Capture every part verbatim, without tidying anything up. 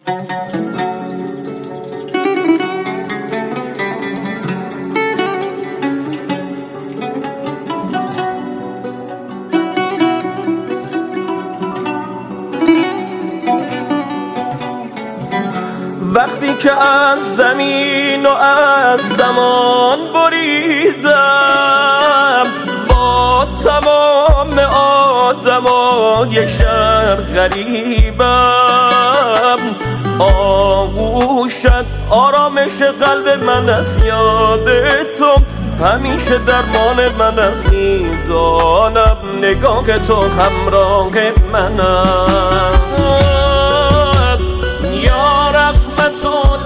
وقتی که از زمین و از زمان بریدم، با تمام آدمای شهر غریبم. آغوشت آرامش قلب من است، یاد تو همیشه درمان من است. میدانم نگاه تو همراه منم. یا رحمتون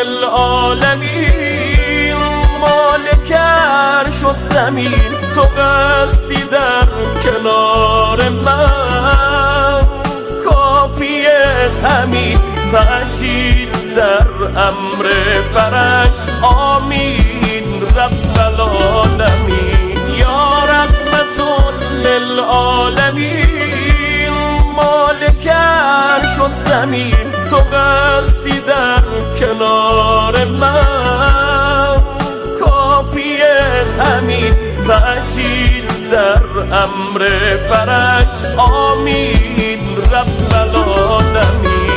للعالمین، مالک عرش و زمین، تو قصدی در کنار من. کافیه همین تعجیل در امر فرج. آمین رب العالمین. یا رحمتون للعالمین، مالک عرش و زمین، تو قصدی در کنار من. کافیه همین تعجیل در امر فرج. آمین رب العالمین.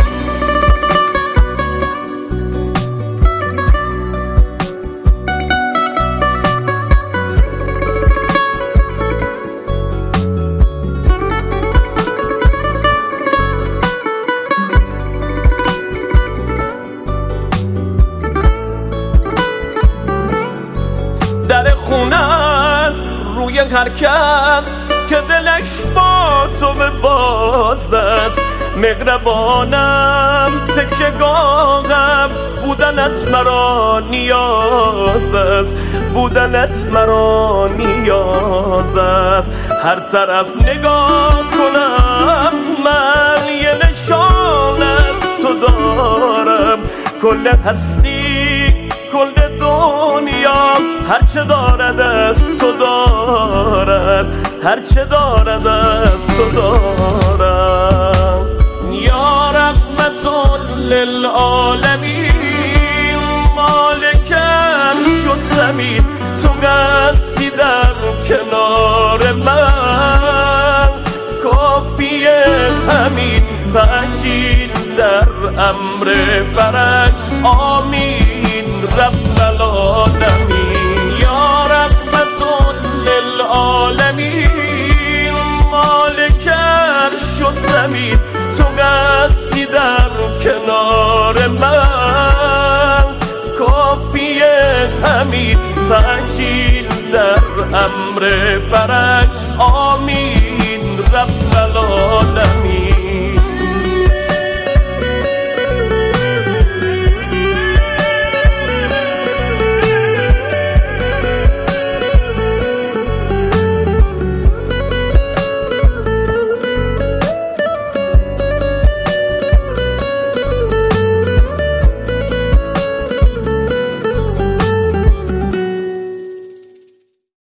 در خونت روی هر کس که دلش با تو به باز است. مهربانم تکیه‌گاهم، بودنت مرا نیاز است. بودنت مرا نیاز است. هر طرف نگاه کنم من یه نشان از تو دارم. کل هستی کل دنیا هرچه دارد از تو دارد. هرچه دارد از تو دارم. یا رحمتون للعالمین، مالک عرش و زمین، تو قصدی در کنار من. کافیه همین تعجیل در امر فرج. آمین رب العالمین. یا رحمتون للعالمین، مالک عرش و زمین، تو قصدی در کنار من. کافیه همین تعجیل در امر فرج. آمین رب